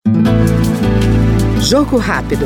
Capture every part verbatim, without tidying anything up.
Jogo rápido.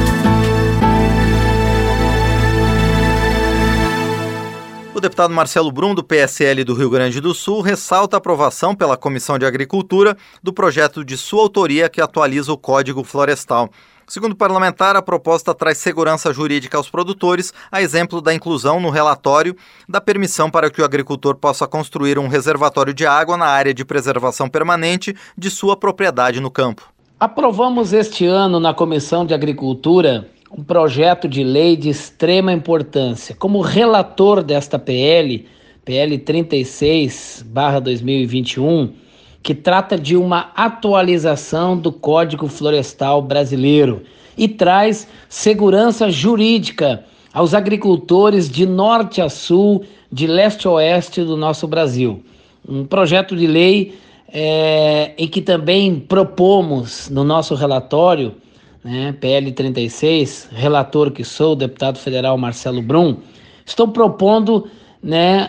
O deputado Marcelo Brum, do P S L do Rio Grande do Sul, ressalta a aprovação pela Comissão de Agricultura do projeto de sua autoria que atualiza o Código Florestal. Segundo o parlamentar, a proposta traz segurança jurídica aos produtores, a exemplo da inclusão no relatório da permissão para que o agricultor possa construir um reservatório de água na área de preservação permanente de sua propriedade no campo. Aprovamos este ano na Comissão de Agricultura um projeto de lei de extrema importância. Como relator desta P L, P L trinta e seis barra dois mil e vinte e um, que trata de uma atualização do Código Florestal brasileiro e traz segurança jurídica aos agricultores de norte a sul, de leste a oeste do nosso Brasil. Um projeto de lei é, em que também propomos no nosso relatório, né, P L trinta e seis, relator que sou, o deputado federal Marcelo Brum, estou propondo, né,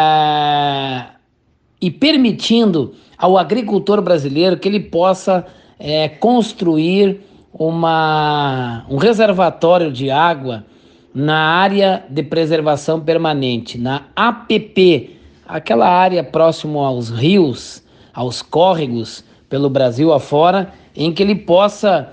a, e permitindo ao agricultor brasileiro que ele possa é, construir uma, um reservatório de água na área de preservação permanente, na A P P, aquela área próximo aos rios, aos córregos pelo Brasil afora, em que ele possa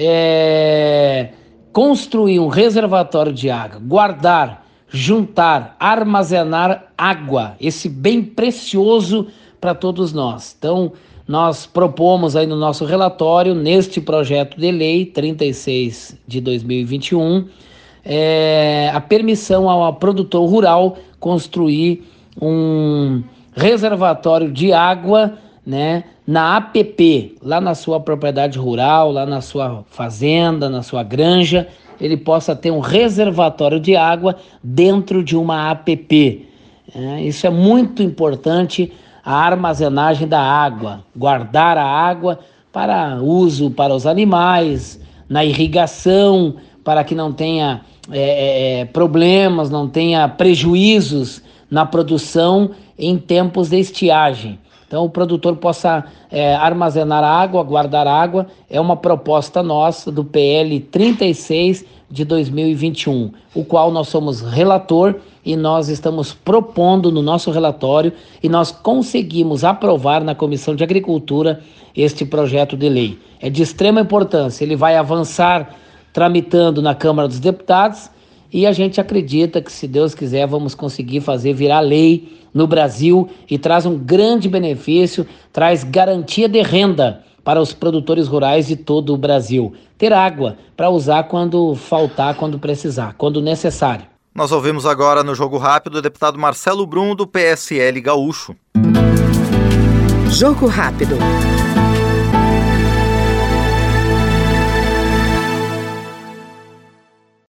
É, construir um reservatório de água, guardar, juntar, armazenar água, esse bem precioso para todos nós. Então, nós propomos aí no nosso relatório, neste projeto de lei trinta e seis de dois mil e vinte e um, é, a permissão ao produtor rural construir um reservatório de água, né, na A P P, lá na sua propriedade rural, lá na sua fazenda, na sua granja, ele possa ter um reservatório de água dentro de uma A P P. É, isso é muito importante, a armazenagem da água, guardar a água para uso para os animais, na irrigação, para que não tenha é, é, problemas, não tenha prejuízos na produção em tempos de estiagem. Então o produtor possa é, armazenar água, guardar água, é uma proposta nossa do P L trinta e seis de dois mil e vinte e um, o qual nós somos relator e nós estamos propondo no nosso relatório e nós conseguimos aprovar na Comissão de Agricultura este projeto de lei. É de extrema importância, ele vai avançar tramitando na Câmara dos Deputados e a gente acredita que, se Deus quiser, vamos conseguir fazer virar lei no Brasil e traz um grande benefício, traz garantia de renda para os produtores rurais de todo o Brasil. Ter água para usar quando faltar, quando precisar, quando necessário. Nós ouvimos agora no Jogo Rápido o deputado Marcelo Brum, do P S L gaúcho. Jogo Rápido.